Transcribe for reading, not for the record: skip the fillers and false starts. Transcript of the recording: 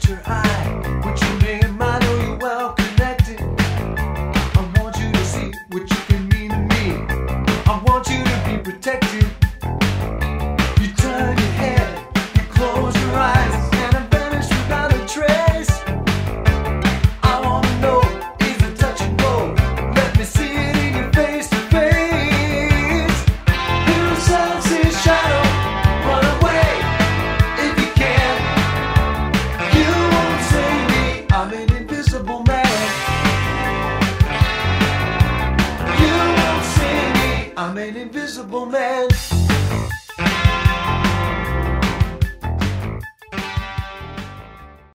your eye. Put your name, I know you're well connected. I want you to see what you can mean to me. I want you to be protected. You turn your head, you close your eyes, and I vanish without a trace. I wanna know, is it touch and go? Let me see it in your face to face. You shall see shadow, run away if you can. You won't save me, I'm an invisible man. You won't save me, I'm an invisible man.